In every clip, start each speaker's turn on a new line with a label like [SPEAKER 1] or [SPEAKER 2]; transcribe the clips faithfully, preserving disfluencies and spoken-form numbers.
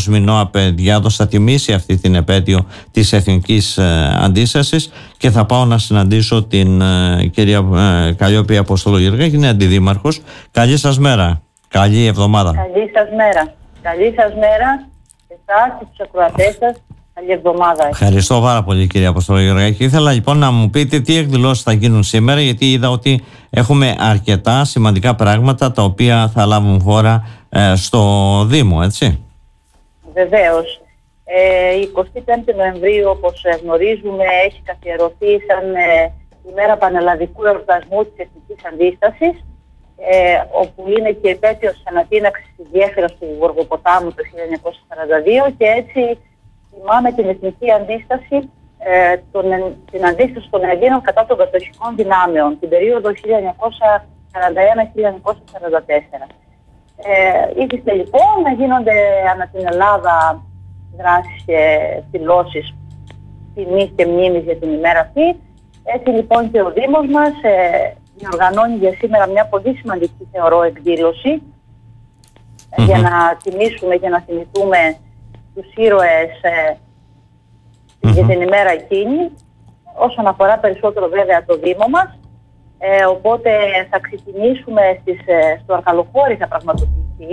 [SPEAKER 1] Μινώα Παιδιάδος θα τιμήσει αυτή την επέτειο της Εθνικής Αντίστασης και θα πάω να συναντήσω την κυρία Καλλιόπη Αποστολογεργάκη, είναι αντιδήμαρχος. Καλή σας μέρα, καλή εβδομάδα.
[SPEAKER 2] Καλή σας μέρα, καλή σας μέρα και εσάς και τους ακροατές σας. Καλή εβδομάδα.
[SPEAKER 1] Ευχαριστώ πάρα πολύ, κυρία Αποστολογεργάκη. Ήθελα λοιπόν να μου πείτε τι εκδηλώσεις θα γίνουν σήμερα, γιατί είδα ότι έχουμε αρκετά σημαντικά πράγματα τα οποία θα λάβουν χώρα ε, στο Δήμο, έτσι.
[SPEAKER 2] Βεβαίως. Ε, η εικοστή πέμπτη Νοεμβρίου, όπως γνωρίζουμε, έχει καθιερωθεί σαν ε, ημέρα πανελλαδικού εορτασμού της Εθνικής Αντίστασης, ε, όπου είναι και επέτειος της ανατείναξης της γέφυρας του Γοργοποτάμου το χίλια εννιακόσια σαράντα δύο και έτσι θυμάμαι την εθνική αντίσταση, ε, τον, την αντίσταση των Ελλήνων κατά των κατοχικών δυνάμεων την περίοδο χίλια εννιακόσια σαράντα ένα με χίλια εννιακόσια σαράντα τέσσερα. Ε, ήθιστε λοιπόν να γίνονται ανά την Ελλάδα δράσεις και δηλώσεις τιμής και μνήμης για την ημέρα αυτή. Έτσι λοιπόν και ο Δήμος μας ε, διοργανώνει για σήμερα μια πολύ σημαντική, θεωρώ, εκδήλωση mm-hmm. για να τιμήσουμε και να θυμηθούμε τους ήρωες ε, mm-hmm. για την ημέρα εκείνη, όσον αφορά περισσότερο βέβαια το Δήμο μας. Ε, οπότε θα ξεκινήσουμε στις, ε, στο Αρκαλοχώρι, θα πραγματοποιηθεί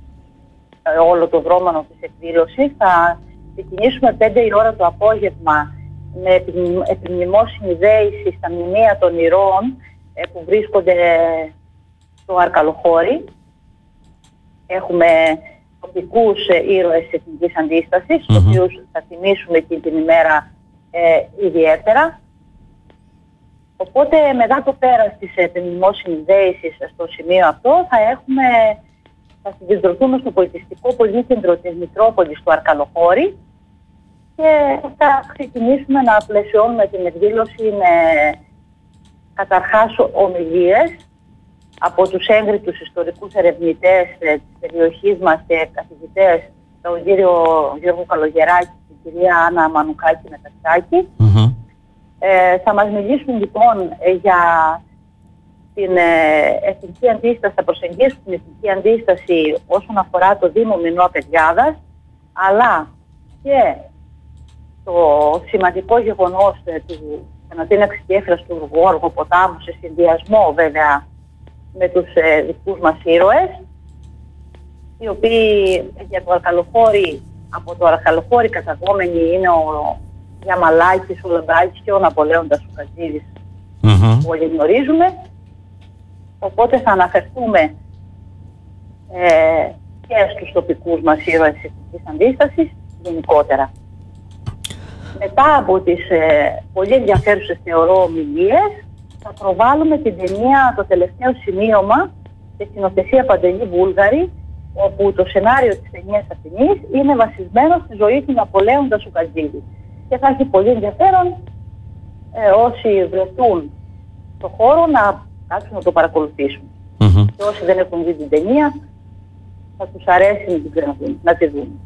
[SPEAKER 2] ε, όλο το δρόμο της εκδήλωσης. Θα ξεκινήσουμε πέντε η ώρα το απόγευμα με επιμνημόσυνη δέηση στα μνημεία των ηρώων ε, που βρίσκονται στο Αρκαλοχώρι. Έχουμε τοπικούς ε, ήρωες της Εθνικής Αντίστασης, mm-hmm. τους οποίους θα τιμήσουμε εκείνη την ημέρα ε, ιδιαίτερα. Οπότε μετά το πέρας της επιμνημόσυνης δέησης στο σημείο αυτό θα έχουμε, θα συγκεντρωθούμε στο πολιτιστικό πολύκεντρο της Μητρόπολης του Αρκαλοχώρι και θα ξεκινήσουμε να πλαισιώνουμε την εκδήλωση με καταρχάς ομιλίες από τους έγκριτους ιστορικούς ερευνητές της περιοχής μας και καθηγητές, τον κύριο Γιώργο Καλογεράκη και την κυρία Άννα Μανουκάκη Μεταξάκη. Mm-hmm. Ε, θα μας μιλήσουν λοιπόν ε, για την ε, εθνική αντίσταση, θα προσεγγίσουν την εθνική αντίσταση όσον αφορά το Δήμο Μινώα Παιδιάδας, αλλά και το σημαντικό γεγονός ε, του ανατείναξης γέφυρας του Γοργοποτάμου σε συνδυασμό βέβαια με τους ε, δικούς μας ήρωες, οι οποίοι για το Αρκαλοχώρι, από το Αρκαλοχώρι καταγόμενοι είναι ο Γιαμαλάκης, ο Λαμπράκης και ο Ναπολέοντας ο Κατζίδης mm-hmm. που όλοι γνωρίζουμε. Οπότε θα αναφερθούμε ε, και στους τοπικούς μας ήρωες της Εθνικής Αντίστασης γενικότερα. Μετά από τις ε, πολύ ενδιαφέρουσες θεωρώ ομιλίες θα προβάλλουμε την ταινία «Το τελευταίο σημείωμα» σε σκηνοθεσία Παντελή Βούλγαρη, όπου το σενάριο της ταινίας αυτής είναι βασισμένο στη ζωή του Ναπολέοντα Σουκατζίδη. Και θα έχει πολύ ενδιαφέρον ε, όσοι βρεθούν στο χώρο να κάτσουν να το παρακολουθήσουν. Mm-hmm. Και όσοι δεν έχουν δει την ταινία θα τους αρέσει να την ξαναδούν, να τη δουν.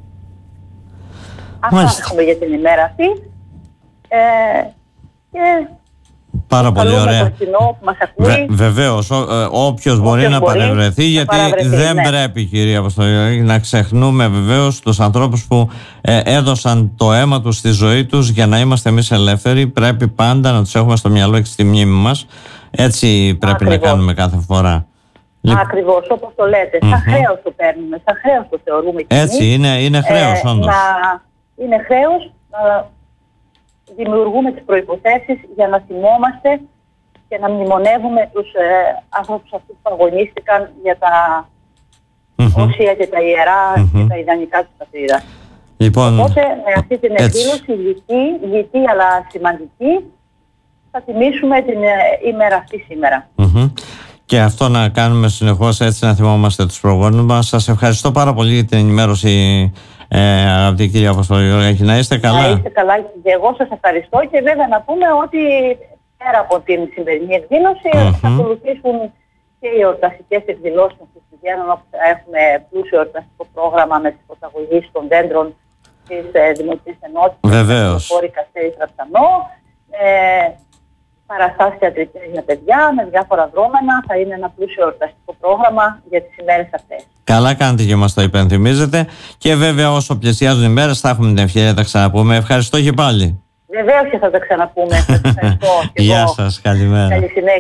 [SPEAKER 2] Αυτά έχουμε για την ημέρα αυτή. Ε, και
[SPEAKER 1] πάρα πολύ ωραία.
[SPEAKER 2] Το κοινό που μας ακούει.
[SPEAKER 1] Βε, βεβαίως, ό, ε, όποιος μπορεί να μπορεί παρευρεθεί, γιατί παραβρεθεί, δεν ναι. πρέπει, κυρία Αποστολή, να ξεχνούμε βεβαίως τους ανθρώπους που ε, έδωσαν το αίμα τους στη ζωή τους για να είμαστε εμείς ελεύθεροι. Πρέπει πάντα να τους έχουμε στο μυαλό και στη μνήμη μας. Έτσι πρέπει Ακριβώς. να κάνουμε κάθε φορά.
[SPEAKER 2] Ακριβώς, όπως το λέτε. Mm-hmm. Σαν χρέος το παίρνουμε, σαν χρέος το θεωρούμε.
[SPEAKER 1] Έτσι, είναι, είναι χρέος, ε, όντως.
[SPEAKER 2] Να, είναι χρέος να δημιουργούμε τις προϋποθέσεις για να θυμόμαστε και να μνημονεύουμε τους ε, άνθρωπους αυτούς που αγωνίστηκαν για τα mm-hmm. όσια και τα ιερά mm-hmm. και τα ιδανικά της πατρίδας.
[SPEAKER 1] Λοιπόν,
[SPEAKER 2] οπότε με αυτή την εκδήλωση λυτή, λυτή αλλά σημαντική θα τιμήσουμε την ε, ημέρα αυτή σήμερα.
[SPEAKER 1] Mm-hmm. Και αυτό να κάνουμε συνεχώς, έτσι να θυμόμαστε τους προγόνους μας. Σας ευχαριστώ πάρα πολύ για την ενημέρωση, ε, αγαπητή κυρία Αποστολή. Να είστε καλά.
[SPEAKER 2] Να είστε καλά και εγώ σας ευχαριστώ και βέβαια να πούμε ότι πέρα από την σημερινή εκδήλωση mm-hmm. θα ακολουθήσουν και οι εορταστικές εκδηλώσεις των Χριστουγέννων, όπου θα έχουμε πλούσιο εορταστικό πρόγραμμα με τις υποταγωγές των δέντρων της ε, Δημοτικής Ενότητας.
[SPEAKER 1] Βεβαίως.
[SPEAKER 2] Το Χώρι Καστέρι Τραστανό. Ε, παραστάσεις θεατρικές για παιδιά με διάφορα δρόμενα. Θα είναι ένα πλούσιο εορταστικό πρόγραμμα για τις ημέρες αυτές.
[SPEAKER 1] Καλά κάνετε και μας το υπενθυμίζετε. Και βέβαια, όσο πλησιάζουν οι μέρες, θα έχουμε την ευκαιρία να τα ξαναπούμε. Ευχαριστώ και πάλι.
[SPEAKER 2] Βεβαίως και θα τα ξαναπούμε. Σας ευχαριστώ.
[SPEAKER 1] Γεια σας, καλημέρα.
[SPEAKER 2] Καλή συνέχεια.